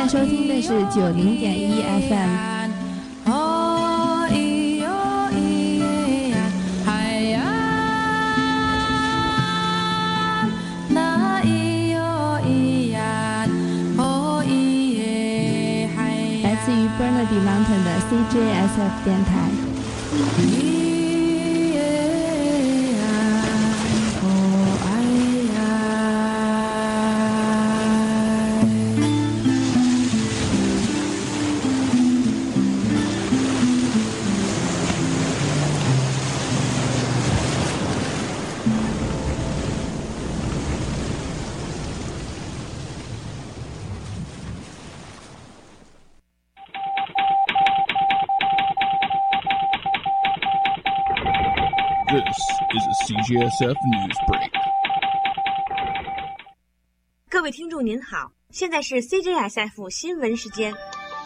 在收听的是90.1 FM。Bernardine Mountain 的 CJSF 电台。 CJSF News Break。 各位听众您好，现在是 CJSF 新闻时间。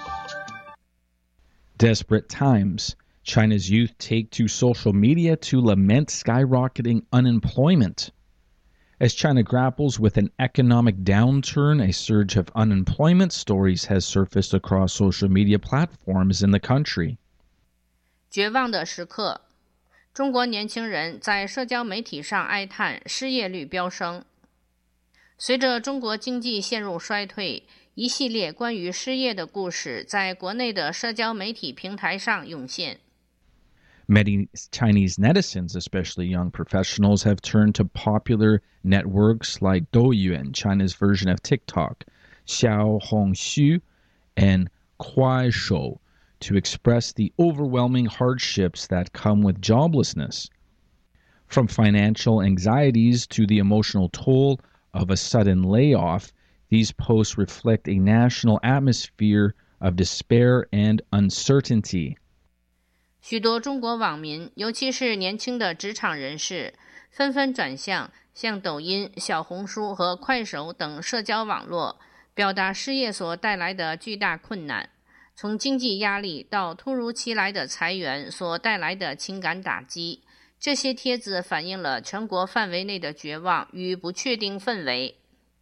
Desperate times. China's youth take to social media to lament skyrocketing unemployment. As China grapples with an economic downturn, a surge of unemployment stories has surfaced across social media platforms in the country. 绝望的时刻，中国年轻人在社交媒体上哀叹失业率飙升。随着中国经济陷入衰退，一系列关于失业的故事在国内的社交媒体平台上涌现。 Many Chinese netizens, especially young professionals, have turned to popular networks like Douyin, China's version of TikTok, Xiaohongshu, and Kuaishou to express the overwhelming hardships that come with joblessness. From financial anxieties to the emotional toll of a sudden layoff, these posts reflect a national atmosphere of despair and uncertainty. 许多中国网民，尤其是年轻的职场人士，纷纷转向像抖音、小红书和快手等社交网络，表达失业所带来的巨大困难。从经济压力到突如其来的裁员所带来的情感打击，这些帖子反映了全国范围内的绝望与不确定氛围。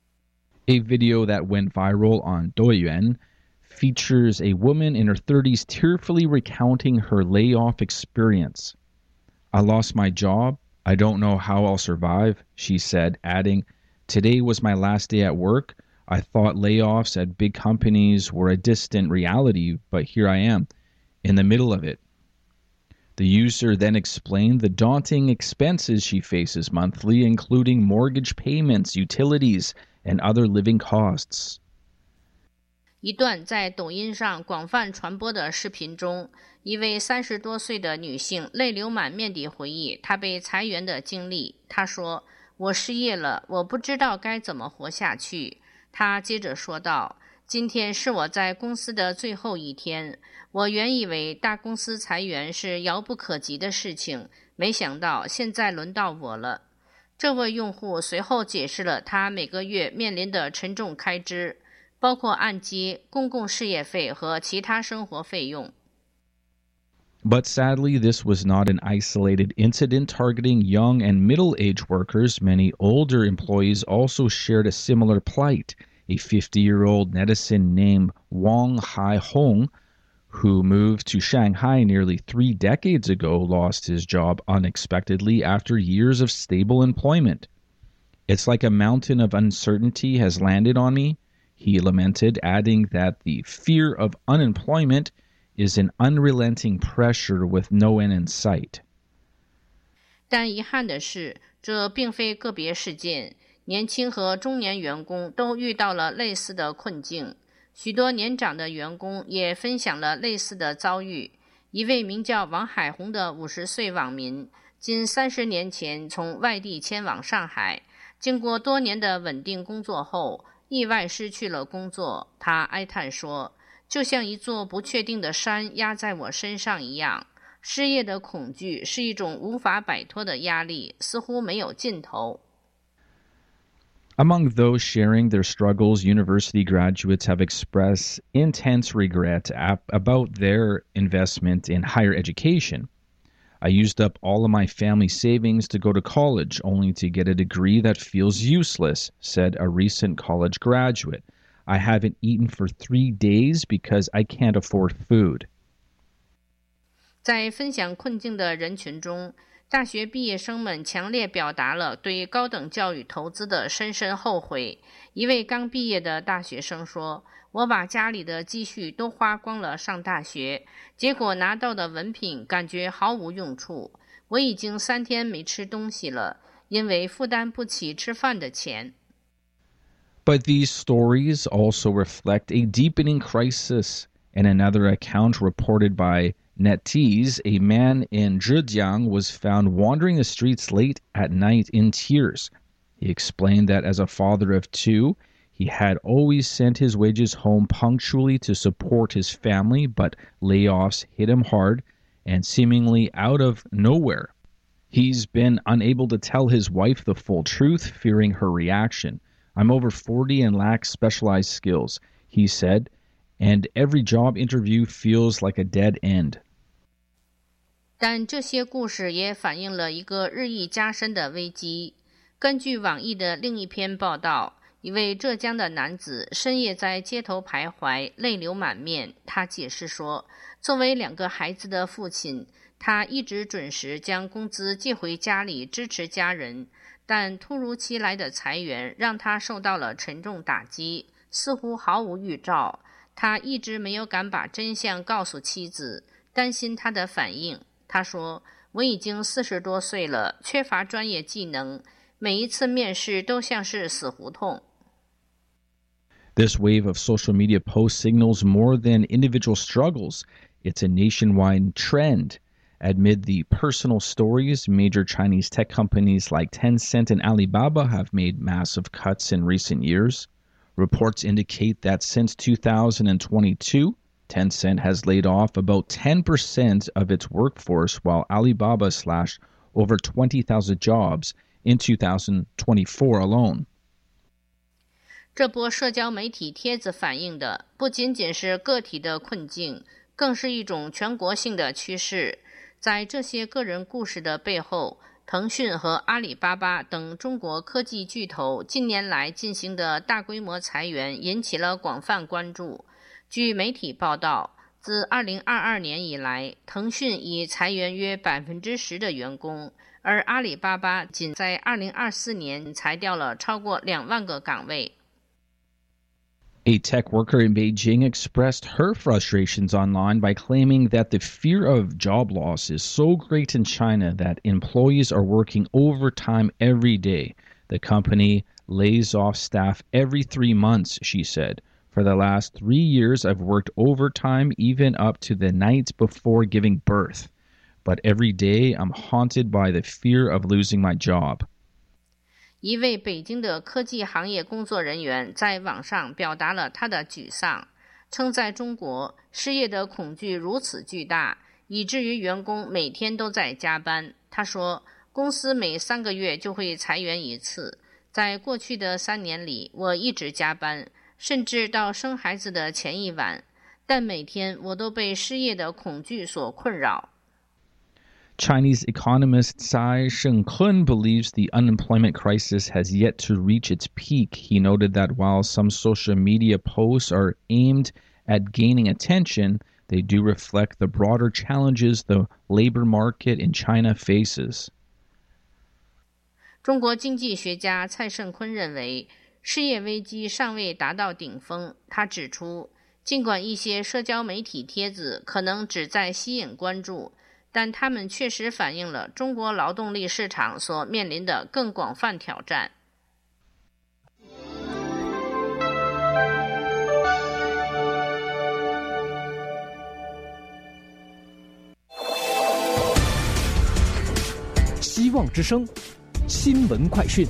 A video that went viral on Douyin features a woman in her 30s tearfully recounting her layoff experience. "I lost my job. I don't know how I'll survive," she said, adding, "Today was my last day at work. I thought layoffs at big companies were a distant reality, but here I am, in the middle of it." The user then explained the daunting expenses she faces monthly, including mortgage payments, utilities, and other living costs. 一段在抖音上广泛传播的视频中，一位30多岁的女性泪流满面地回忆她被裁员的经历。她说：“我失业了，我不知道该怎么活下去。”她接着说道：“今天是我在公司的最后一天，我原以为大公司裁员是遥不可及的事情，没想到现在轮到我了。”这位用户随后解释了他每个月面临的沉重开支，包括按揭、公共事业费和其他生活费用。 But sadly, this was not an isolated incident targeting young and middle-aged workers. Many older employees also shared a similar plight. A 50-year-old netizen named Wang Haihong, who moved to Shanghai nearly 3 decades ago, lost his job unexpectedly after years of stable employment. "It's like a mountain of uncertainty has landed on me," he lamented, adding that the fear of unemployment is an unrelenting pressure with no end in sight. 但遗憾的是，这并非个别事件，年轻和中年员工都遇到了类似的困境。许多年长的员工也分享了类似的遭遇。一位名叫王海红的50岁网民，近30年前从外地迁往上海，经过多年的稳定工作后，意外失去了工作。他哀叹说：“就像一座不确定的山压在我身上一样，失业的恐惧是一种无法摆脱的压力，似乎没有尽头。” Among those sharing their struggles, university graduates have expressed intense regret about their investment in higher education. "I used up all of my family savings to go to college, only to get a degree that feels useless," said a recent college graduate. I haven't eaten for 3 days because I can't afford food. 在分享困境的人群中，大学毕业生们强烈表达了对高等教育投资的深深后悔。一位刚毕业的大学生说，我把家里的积蓄都花光了上大学，结果拿到的文凭感觉毫无用处。我已经3天没吃东西了，因为负担不起吃饭的钱。 But these stories also reflect a deepening crisis. In another account reported by NetEase, a man in Zhejiang was found wandering the streets late at night in tears. He explained that as a father of 2, he had always sent his wages home punctually to support his family, but layoffs hit him hard and seemingly out of nowhere. He's been unable to tell his wife the full truth, fearing her reaction. I'm over 40 and lack specialized skills, he said, and every job interview feels like a dead end. 但这些故事也反映了一个日益加深的危机。根据网易的另一篇报道，一位浙江的男子深夜在街头徘徊，泪流满面。他解释说，作为2个孩子的父亲，他一直准时将工资寄回家里支持家人，但突如其来的裁员让他受到了沉重打击，似乎毫无预兆。他一直没有敢把真相告诉妻子，担心她的反应。他说，我已经40多岁了，缺乏专业技能，每一次面试都像是死胡同。 This wave of social media posts signals more than individual struggles. It's a nationwide trend. Amid the personal stories, major Chinese tech companies like Tencent and Alibaba have made massive cuts in recent years. Reports indicate that since 2022, Tencent has laid off about 10% of its workforce, while Alibaba slashed over 20,000 jobs in 2024 alone. 这波社交媒体帖子反映的不仅仅是个体的困境，更是一种全国性的趋势。在这些个人故事的背后，腾讯和阿里巴巴等中国科技巨头近年来进行的大规模裁员引起了广泛关注。据媒体报道，自2022年以来，腾讯已裁员约 10% 的员工，而阿里巴巴仅在2024年裁掉了超过2万个岗位。 A tech worker in Beijing expressed her frustrations online by claiming that the fear of job loss is so great in China that employees are working overtime every day. The company lays off staff every 3 months, she said. For the last 3 years, I've worked overtime even up to the night before giving birth. But every day, I'm haunted by the fear of losing my job. 一位北京的科技行业工作人员在网上表达了他的沮丧，称在中国，失业的恐惧如此巨大，以至于员工每天都在加班。他说，公司每3个月就会裁员1次。在过去的3年里，我一直加班，甚至到生孩子的前一晚，但每天我都被失业的恐惧所困扰。 Chinese economist Tsai Shengkun believes the unemployment crisis has yet to reach its peak. He noted that while some social media posts are aimed at gaining attention, they do reflect the broader challenges the labor market in China faces. 中国经济学家蔡胜坤认为，失业危机尚未达到顶峰。他指出，尽管一些社交媒体帖子可能旨在吸引关注，但它们确实反映了中国劳动力市场所面临的更广泛挑战。 希望之声新闻快讯。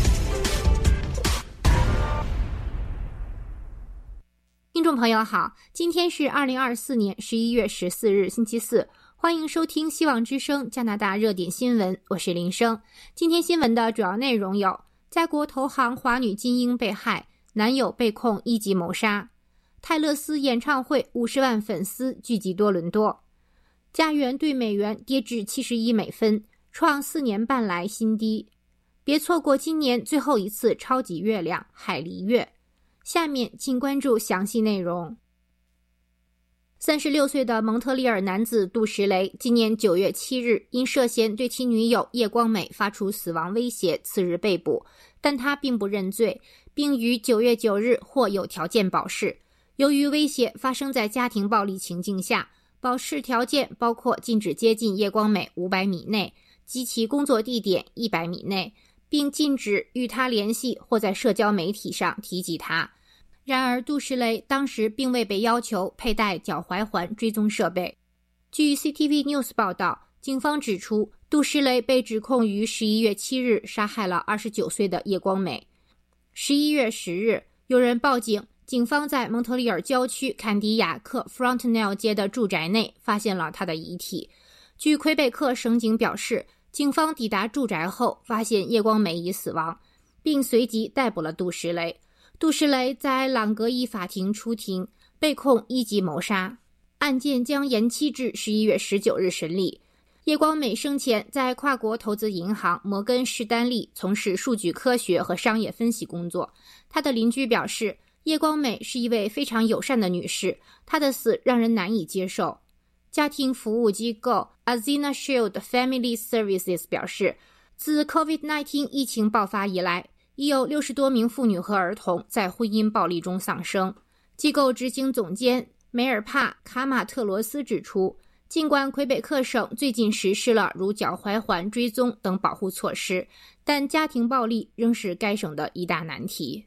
听众朋友好，今天是2024年11月14日星期四，欢迎收听希望之声加拿大热点新闻，我是林生。今天新闻的主要内容有：在国投行华女金英被害，男友被控1级谋杀；泰勒斯演唱会50万粉丝聚集多伦多；加元对美元跌至71美分，创4年半来新低；别错过今年最后一次超级月亮海狸月； 下面请关注详细内容。36岁的蒙特利尔男子杜什雷今年9月7日因涉嫌对其女友叶光美发出死亡威胁，次日被捕，但他并不认罪，并于9月9日获有条件保释。由于威胁发生在家庭暴力情境下，保释条件包括禁止接近叶光美500米内及其工作地点100米内，并禁止与他联系或在社交媒体上提及他。然而，杜什雷当时并未被要求佩戴脚踝环追踪设备。据 CTV News 报道，警方指出，杜什雷被指控于11月7日杀害了29岁的叶光美。11月10日，有人报警，警方在蒙特利尔郊区坎迪亚克 Frontnell 街的住宅内发现了他的遗体。据魁北克省警表示，警方抵达住宅后发现叶光美已死亡，并随即逮捕了杜什雷。杜什雷在朗格伊法庭出庭，被控1级谋杀，案件将延期至11月19日审理。叶光美生前在跨国投资银行摩根士丹利从事数据科学和商业分析工作。她的邻居表示，叶光美是一位非常友善的女士，她的死让人难以接受。家庭服务机构 Azina Shield Family Services 表示，自 COVID-19 疫情爆发以来，已有60多名妇女和儿童在婚姻暴力中丧生。机构执行总监梅尔帕卡马特罗斯指出，尽管魁北克省最近实施了如脚踝环追踪等保护措施，但家庭暴力仍是该省的一大难题。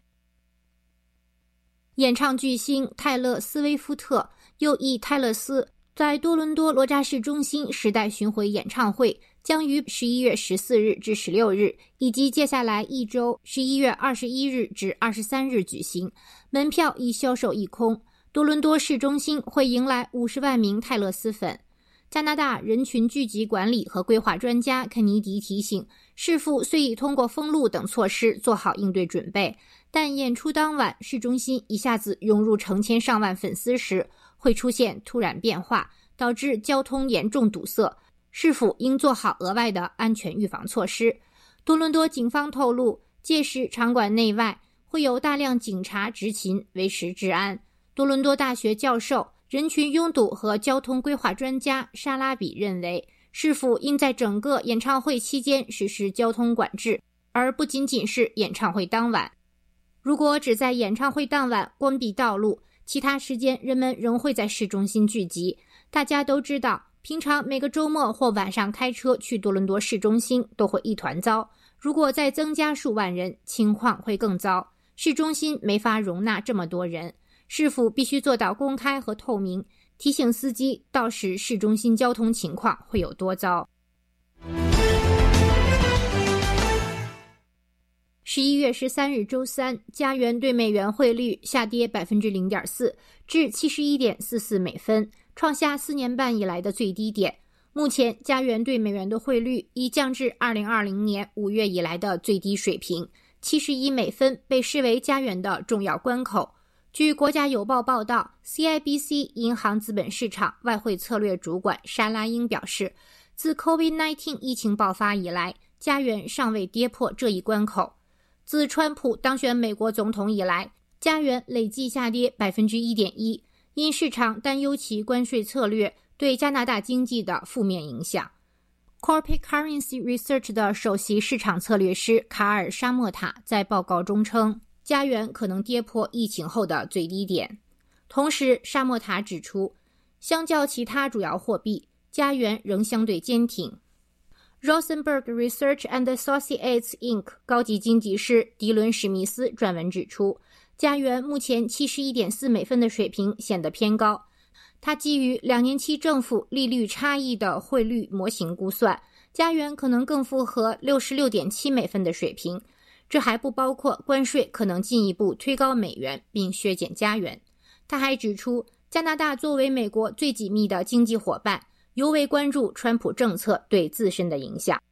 演唱巨星泰勒·斯威夫特又译泰勒斯在多伦多罗扎市中心时代巡回演唱会将于11月14日至16日以及接下来一周11月21日至23日举行，门票已销售一空。多伦多市中心会迎来50万名泰勒斯粉。加拿大人群聚集管理和规划专家肯尼迪提醒，市府虽已通过封路等措施做好应对准备，但演出当晚市中心一下子涌入成千上万粉丝时，会出现突然变化，导致交通严重堵塞。市府应做好额外的安全预防措施。多伦多警方透露，届时场馆内外会有大量警察执勤维持治安。多伦多大学教授、人群拥堵和交通规划专家沙拉比认为，市府应在整个演唱会期间实施交通管制，而不仅仅是演唱会当晚。如果只在演唱会当晚关闭道路，其他时间人们仍会在市中心聚集。大家都知道，平常每个周末或晚上开车去多伦多市中心都会一团糟，如果再增加数万人，情况会更糟。市中心没法容纳这么多人，市府必须做到公开和透明，提醒司机到时市中心交通情况会有多糟。11月13日周三，加元对美元汇率下跌 0.4% 至 71.44 美分，创下4年半以来的最低点。目前加元对美元的汇率已降至2020年5月以来的最低水平，71美分被视为加元的重要关口。据国家邮报报道， CIBC 银行资本市场外汇策略主管沙拉英表示，自 COVID-19 疫情爆发以来，加元尚未跌破这一关口。自川普当选美国总统以来，加元累计下跌 1.1%， 因市场担忧其关税策略对加拿大经济的负面影响。Corporate Currency Research 的首席市场策略师卡尔·沙莫塔在报告中称，加元可能跌破疫情后的最低点。同时，沙莫塔指出，相较其他主要货币，加元仍相对坚挺。Rosenberg Research and Associates Inc. 高级经济师迪伦·史密斯撰文指出，加元目前 71.4 美分的水平显得偏高。他基于2年期政府利率差异的汇率模型估算，加元可能更符合 66.7 美分的水平。这还不包括关税可能进一步推高美元并削减加元。他还指出，加拿大作为美国最紧密的经济伙伴，尤为关注川普政策对自身的影响。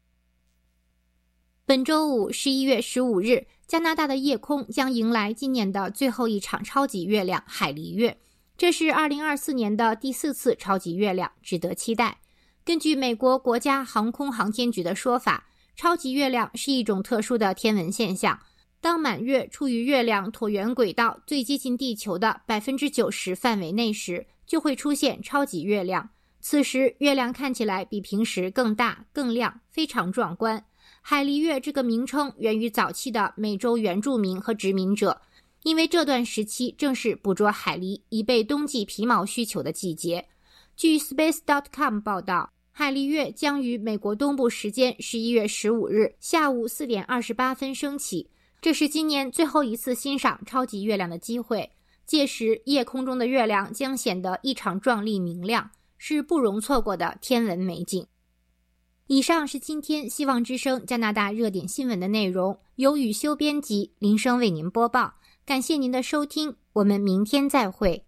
本周五11月15日，加拿大的夜空将迎来今年的最后一场超级月亮海狸月，这是2024年的第4次超级月亮，值得期待。根据美国国家航空航天局的说法，超级月亮是一种特殊的天文现象， 当满月处于月亮椭圆轨道最接近地球的 90% 范围内时，就会出现超级月亮。此时月亮看起来比平时更大更亮，非常壮观。海狸月这个名称源于早期的美洲原住民和殖民者，因为这段时期正是捕捉海狸以备冬季皮毛需求的季节。据 Space.com 报道，海狸月将于美国东部时间11月15日下午4点28分升起，这是今年最后一次欣赏超级月亮的机会。届时夜空中的月亮将显得异常壮丽明亮，是不容错过的天文美景。以上是今天希望之声加拿大热点新闻的内容，由宇修编辑，林生为您播报。感谢您的收听，我们明天再会。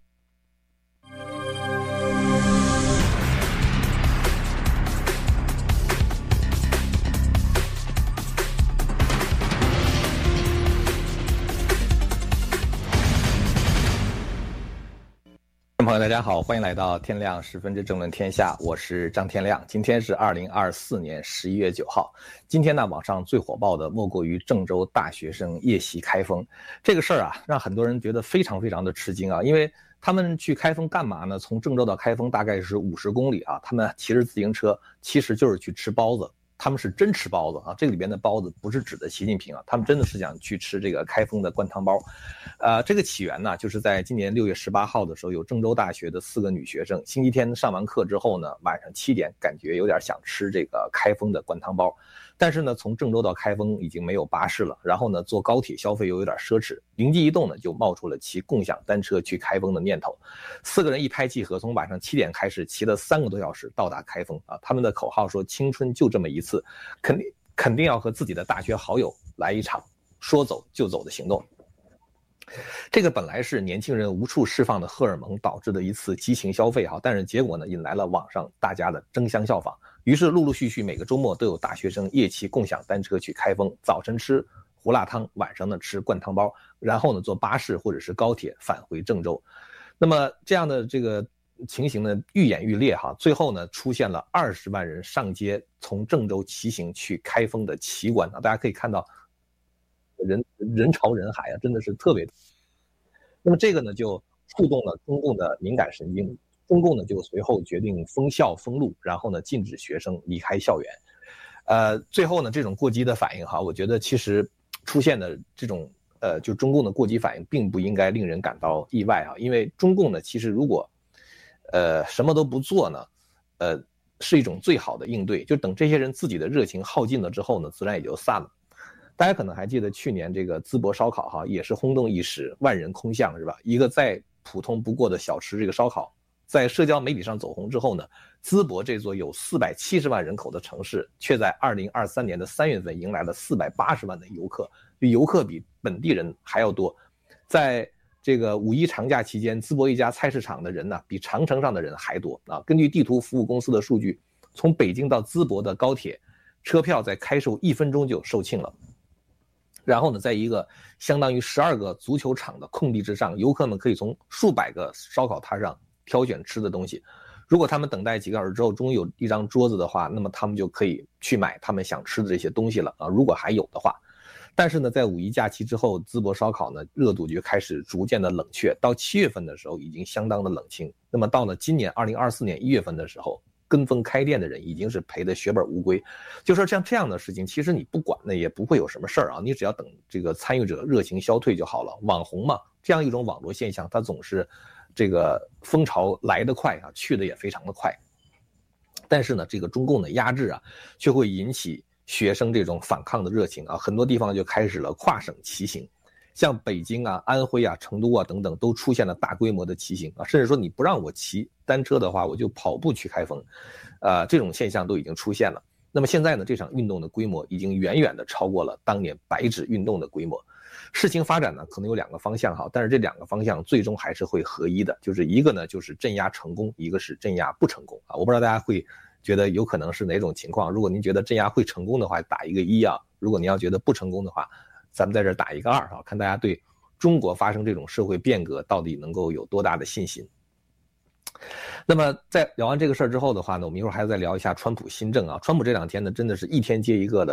朋友大家好，欢迎来到天亮10分之政论天下，我是张天亮。今天是2024年11月9号。今天呢，网上最火爆的莫过于郑州大学生夜袭开封这个事儿啊，让很多人觉得非常非常的吃惊啊，因为他们去开封干嘛呢？从郑州到开封大概是50公里啊，他们骑着自行车，其实就是去吃包子。他们是真吃包子啊，这个里边的包子不是指的习近平啊，他们真的是想去吃这个开封的灌汤包。这个起源呢，就是在今年6月18号的时候，有郑州大学的4个女学生，星期天上完课之后呢，晚上7点感觉有点想吃这个开封的灌汤包，但是呢，从郑州到开封已经没有巴士了，然后呢，坐高铁消费又有点奢侈，灵机一动呢，就冒出了骑共享单车去开封的念头。4个人一拍即合，从晚上7点开始骑了3个多小时到达开封啊。他们的口号说：青春就这么一次，肯定要和自己的大学好友来一场说走就走的行动。这个本来是年轻人无处释放的荷尔蒙导致的一次激情消费哈，但是结果呢，引来了网上大家的争相效仿。于是陆陆续续每个周末都有大学生夜骑共享单车去开封，早晨吃胡辣汤，晚上呢吃灌汤包，然后呢坐巴士或者是高铁返回郑州。那么这样的这个情形呢愈演愈烈哈，最后呢出现了20万人上街从郑州骑行去开封的奇观啊，大家可以看到人潮人海啊，真的是特别。那么这个呢就触动了中共的敏感神经，中共呢就随后决定封校封路，然后呢禁止学生离开校园。最后呢这种过激的反应哈，我觉得其实出现的这种就中共的过激反应并不应该令人感到意外啊，因为中共呢其实如果什么都不做呢，是一种最好的应对，就等这些人自己的热情耗尽了之后呢，自然也就散了。大家可能还记得去年这个淄博烧烤哈，也是轰动一时，万人空巷是吧？一个再普通不过的小吃，这个烧烤在社交媒体上走红之后呢，淄博这座有470万人口的城市，却在2023年的3月份迎来了480万的游客，游客比本地人还要多。在这个5一长假期间，淄博一家菜市场的人呢，比长城上的人还多啊！根据地图服务公司的数据，从北京到淄博的高铁车票在开售1分钟就售罄了。然后呢，在一个相当于12个足球场的空地之上，游客们可以从数百个烧烤摊上挑选吃的东西。如果他们等待几个小时之后，终于有一张桌子的话，那么他们就可以去买他们想吃的这些东西了啊！如果还有的话。但是呢，在5一假期之后，淄博烧烤呢热度就开始逐渐的冷却，到7月份的时候已经相当的冷清。那么到了今年2024年1月份的时候，跟风开店的人已经是赔得血本无归。就说像这样的事情，其实你不管呢也不会有什么事儿啊，你只要等这个参与者热情消退就好了。网红嘛，这样一种网络现象，它总是这个风潮来得快啊，去的也非常的快。但是呢，这个中共的压制啊，却会引起学生这种反抗的热情啊，很多地方就开始了跨省骑行，像北京啊、安徽啊、成都啊等等，都出现了大规模的骑行啊，甚至说你不让我骑单车的话，我就跑步去开封，这种现象都已经出现了。那么现在呢，这场运动的规模已经远远的超过了当年白纸运动的规模。事情发展呢，可能有2个方向哈，但是这2个方向最终还是会合一的，就是一个呢就是镇压成功，一个是镇压不成功啊。我不知道大家会觉得有可能是哪种情况，如果您觉得镇压会成功的话，打一个1啊；如果您要觉得不成功的话，咱们在这儿打一个2啊，看大家对中国发生这种社会变革到底能够有多大的信心。那么在聊完这个事儿之后的话呢，我们一会儿还要再聊一下川普新政啊。川普这2天呢，真的是一天接一个的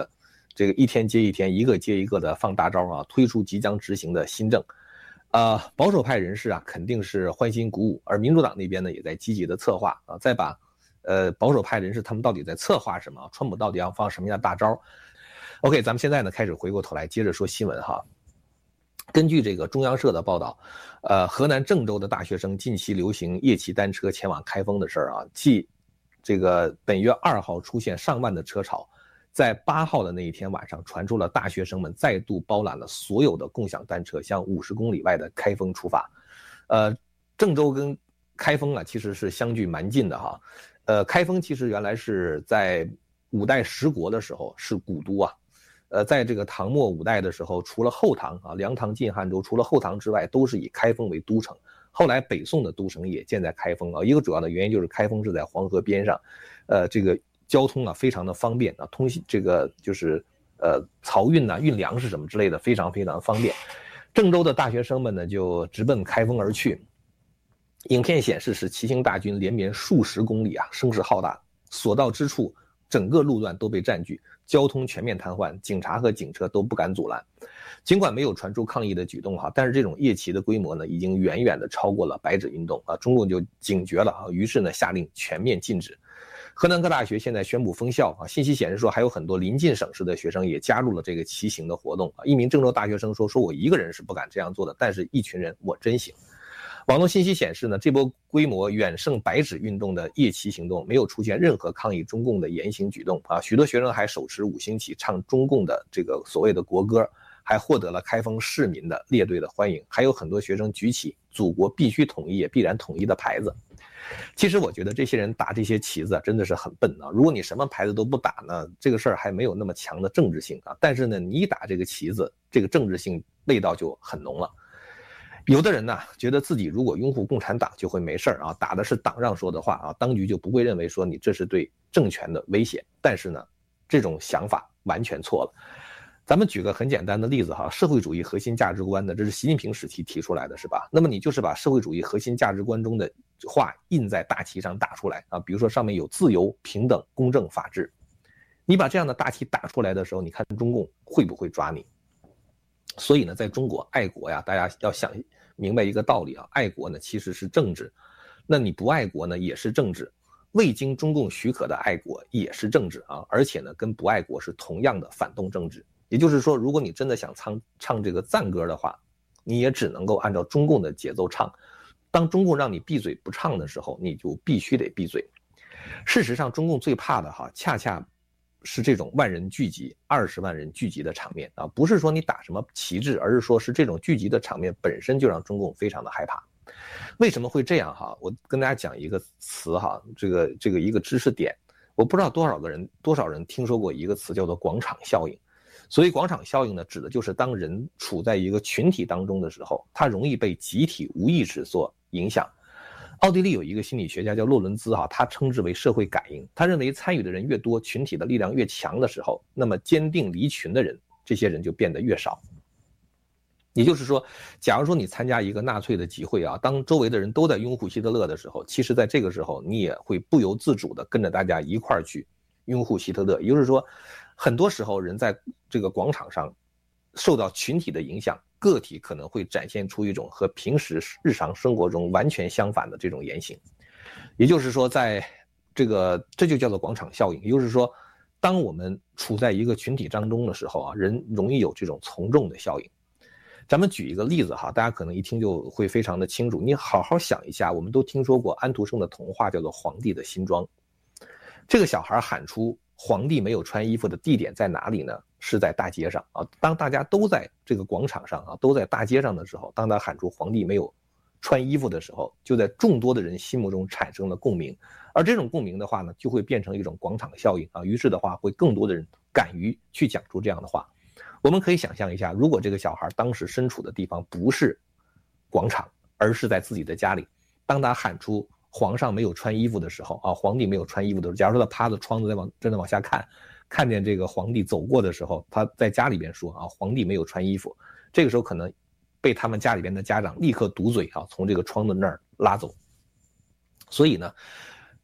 这个一天接一天，一个接一个的放大招啊，推出即将执行的新政。保守派人士啊肯定是欢欣鼓舞，而民主党那边呢也在积极的策划啊，再把保守派人士他们到底在策划什么，川普到底要放什么样的大招。OK， 咱们现在呢开始回过头来接着说新闻哈。根据这个中央社的报道，河南郑州的大学生近期流行夜骑单车前往开封的事儿啊，继这个本月2号出现上万的车潮，在8号的那一天晚上传出了大学生们再度包揽了所有的共享单车，向50公里外的开封出发。郑州跟开封啊其实是相距蛮近的哈。开封其实原来是在五代十国的时候是古都啊。在这个唐末五代的时候，除了后唐啊，梁唐晋汉周，除了后唐之外，都是以开封为都城。后来北宋的都城也建在开封啊，一个主要的原因就是开封是在黄河边上，这个交通啊非常的方便啊，这个就是漕运啊、运粮食什么之类的非常非常方便。郑州的大学生们呢就直奔开封而去。影片显示是骑行大军连绵数十公里啊，声势浩大，所到之处整个路段都被占据，交通全面瘫痪，警察和警车都不敢阻拦。尽管没有传出抗议的举动哈，但是这种夜骑的规模呢，已经远远的超过了白纸运动啊。中共就警觉了啊，于是呢下令全面禁止。河南各大学现在宣布封校啊，信息显示说还有很多邻近省市的学生也加入了这个骑行的活动啊。一名郑州大学生说我一个人是不敢这样做的，但是一群人我真行。网络信息显示呢，这波规模远胜白纸运动的夜骑行动没有出现任何抗议中共的言行举动啊，许多学生还手持5星旗唱中共的这个所谓的国歌，还获得了开封市民的列队的欢迎，还有很多学生举起祖国必须统一也必然统一的牌子。其实我觉得这些人打这些旗子真的是很笨啊，如果你什么牌子都不打呢，这个事儿还没有那么强的政治性啊，但是呢你一打这个旗子，这个政治性味道就很浓了。有的人呢觉得自己如果拥护共产党就会没事啊，打的是党让说的话啊，当局就不会认为说你这是对政权的威胁。但是呢，这种想法完全错了。咱们举个很简单的例子哈，社会主义核心价值观呢，这是习近平时期提出来的是吧？那么你就是把社会主义核心价值观中的话印在大旗上打出来啊，比如说上面有自由、平等、公正、法治。你把这样的大旗打出来的时候，你看中共会不会抓你？所以呢，在中国爱国呀，大家要想明白一个道理啊，爱国呢其实是政治，那你不爱国呢也是政治，未经中共许可的爱国也是政治啊，而且呢跟不爱国是同样的反动政治。也就是说，如果你真的想唱这个赞歌的话，你也只能够按照中共的节奏唱。当中共让你闭嘴不唱的时候，你就必须得闭嘴。事实上，中共最怕的恰恰是这种万人聚集、20万人聚集的场面啊，不是说你打什么旗帜，而是说是这种聚集的场面本身就让中共非常的害怕。为什么会这样哈？我跟大家讲一个词哈，这个一个知识点，我不知道多少人听说过一个词叫做广场效应。所以广场效应呢，指的就是当人处在一个群体当中的时候，他容易被集体无意识所影响。奥地利有一个心理学家叫洛伦兹他称之为社会感应。他认为参与的人越多，群体的力量越强的时候，那么坚定离群的人，这些人就变得越少。也就是说，假如说你参加一个纳粹的集会啊，当周围的人都在拥护希特勒的时候，其实在这个时候你也会不由自主的跟着大家一块儿去拥护希特勒。也就是说，很多时候人在这个广场上受到群体的影响，个体可能会展现出一种和平时日常生活中完全相反的这种言行。也就是说，在这就叫做广场效应。也就是说，当我们处在一个群体当中的时候啊，人容易有这种从众的效应。咱们举一个例子大家可能一听就会非常的清楚。你好好想一下，我们都听说过安徒生的童话叫做《皇帝的新装》。这个小孩喊出皇帝没有穿衣服的地点在哪里呢？是在大街上啊！当大家都在这个广场上都在大街上的时候，当他喊出皇帝没有穿衣服的时候，就在众多的人心目中产生了共鸣。而这种共鸣的话呢，就会变成一种广场效应于是的话，会更多的人敢于去讲出这样的话。我们可以想象一下，如果这个小孩当时身处的地方不是广场，而是在自己的家里，当他喊出皇上没有穿衣服的时候皇帝没有穿衣服的时候，假如说他趴着窗子真的往下看见这个皇帝走过的时候，他在家里边说皇帝没有穿衣服，这个时候可能被他们家里边的家长立刻堵嘴从这个窗子那儿拉走。所以呢，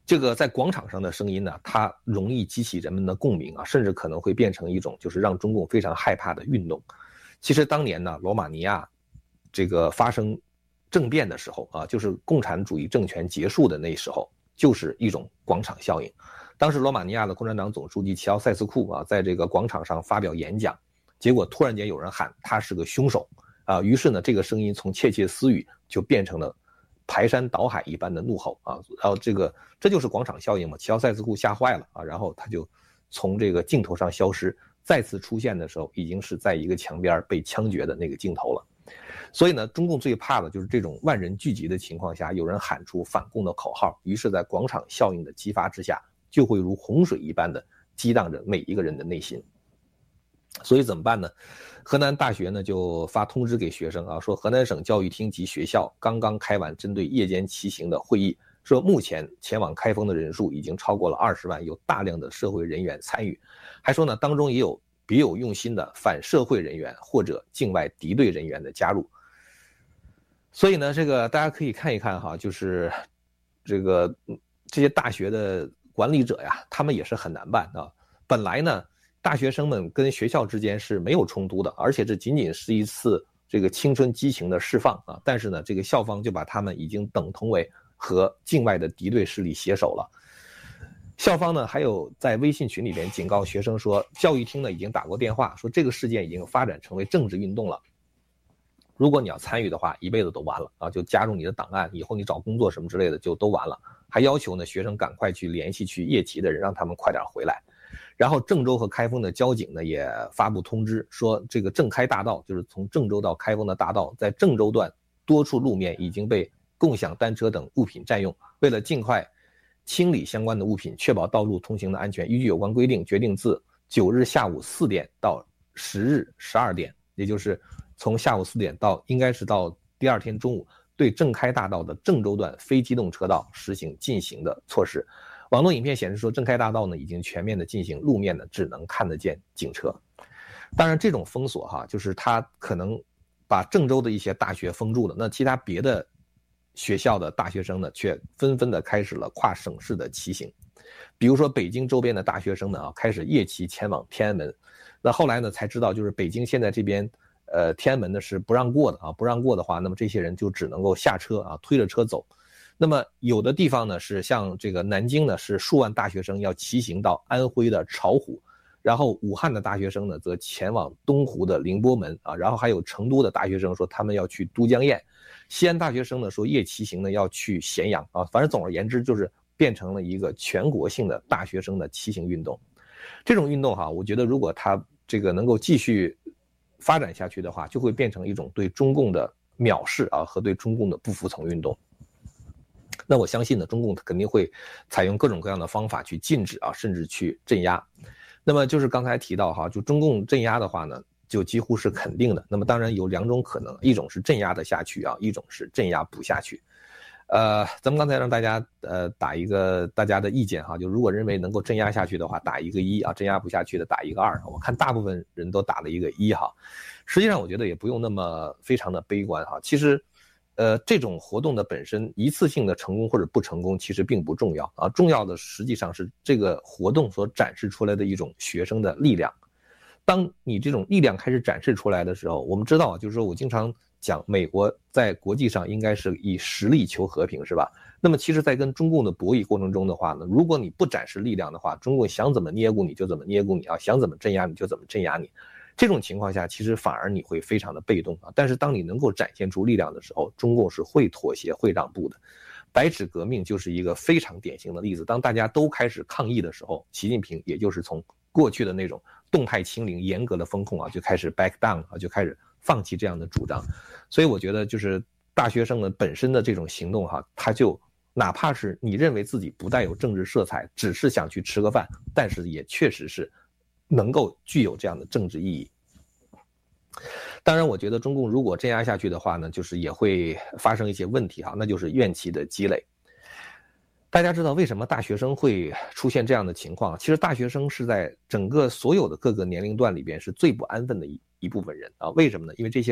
这个在广场上的声音呢，它容易激起人们的共鸣啊，甚至可能会变成一种就是让中共非常害怕的运动。其实当年呢，罗马尼亚这个发生政变的时候啊，就是共产主义政权结束的那时候，就是一种广场效应。当时罗马尼亚的共产党总书记齐奥塞斯库啊，在这个广场上发表演讲，结果突然间有人喊他是个凶手啊，于是呢，这个声音从窃窃私语就变成了排山倒海一般的怒吼啊，然后这就是广场效应嘛。齐奥塞斯库吓坏了啊，然后他就从这个镜头上消失，再次出现的时候已经是在一个墙边被枪决的那个镜头了。所以呢，中共最怕的就是这种万人聚集的情况下，有人喊出反共的口号，于是在广场效应的激发之下，就会如洪水一般的激荡着每一个人的内心。所以怎么办呢？河南大学呢就发通知给学生啊，说河南省教育厅及学校刚刚开完针对夜间骑行的会议，说目前前往开封的人数已经超过了20万，有大量的社会人员参与，还说呢当中也有别有用心的反社会人员或者境外敌对人员的加入。所以呢，这个大家可以看一看哈，就是这些大学的管理者呀，他们也是很难办啊。本来呢，大学生们跟学校之间是没有冲突的，而且这仅仅是一次这个青春激情的释放啊。但是呢，这个校方就把他们已经等同为和境外的敌对势力携手了。校方呢，还有在微信群里边警告学生说，教育厅呢已经打过电话，说这个事件已经发展成为政治运动了。如果你要参与的话，一辈子都完了啊！就加入你的档案，以后你找工作什么之类的就都完了。还要求呢学生赶快去联系去夜骑的人，让他们快点回来。然后郑州和开封的交警呢也发布通知说，这个郑开大道，就是从郑州到开封的大道，在郑州段多处路面已经被共享单车等物品占用，为了尽快清理相关的物品，确保道路通行的安全，依据有关规定，决定自9日下午4点到10日12点，也就是从下午4点到应该是到第二天中午，对郑开大道的郑州段非机动车道实行禁行的措施。网络影片显示说，郑开大道呢已经全面的进行，路面呢只能看得见警车。当然这种封锁哈，就是它可能把郑州的一些大学封住了，那其他别的学校的大学生呢却纷纷的开始了跨省市的骑行。比如说北京周边的大学生呢开始夜骑前往天安门。那后来呢才知道，就是北京现在这边天安门呢是不让过的啊，不让过的话，那么这些人就只能够下车啊，推着车走。那么有的地方呢是像这个南京呢是数万大学生要骑行到安徽的巢湖，然后武汉的大学生呢则前往东湖的凌波门啊，然后还有成都的大学生说他们要去都江堰，西安大学生呢说夜骑行呢要去咸阳啊，反正总而言之就是变成了一个全国性的大学生的骑行运动。这种运动哈，我觉得如果它这个能够继续发展下去的话，就会变成一种对中共的藐视啊和对中共的不服从运动。那我相信呢，中共肯定会采用各种各样的方法去禁止啊，甚至去镇压。那么就是刚才提到哈，就中共镇压的话呢，就几乎是肯定的。那么当然有2种可能，一种是镇压的下去啊，一种是镇压不下去。咱们刚才让大家打一个大家的意见哈，就如果认为能够镇压下去的话，打一个1啊，镇压不下去的打一个2。我看大部分人都打了一个1哈。实际上我觉得也不用那么非常的悲观哈。其实这种活动的本身一次性的成功或者不成功其实并不重要啊，重要的实际上是这个活动所展示出来的一种学生的力量。当你这种力量开始展示出来的时候，我们知道就是说我经常讲美国在国际上应该是以实力求和平，是吧？那么其实在跟中共的博弈过程中的话呢，如果你不展示力量的话，中共想怎么捏咕你就怎么捏咕你啊，想怎么镇压你就怎么镇压你。这种情况下其实反而你会非常的被动啊，但是当你能够展现出力量的时候，中共是会妥协会让步的。白纸革命就是一个非常典型的例子，当大家都开始抗议的时候，习近平也就是从过去的那种动态清零严格的风控啊，就开始 back down 啊，就开始放弃这样的主张。所以我觉得就是大学生们本身的这种行动哈，他就哪怕是你认为自己不带有政治色彩，只是想去吃个饭，但是也确实是能够具有这样的政治意义。当然我觉得中共如果镇压下去的话呢，就是也会发生一些问题哈，那就是怨气的积累。大家知道为什么大学生会出现这样的情况？其实大学生是在整个所有的各个年龄段里边是最不安分的一部分人啊。为什么呢？因为这些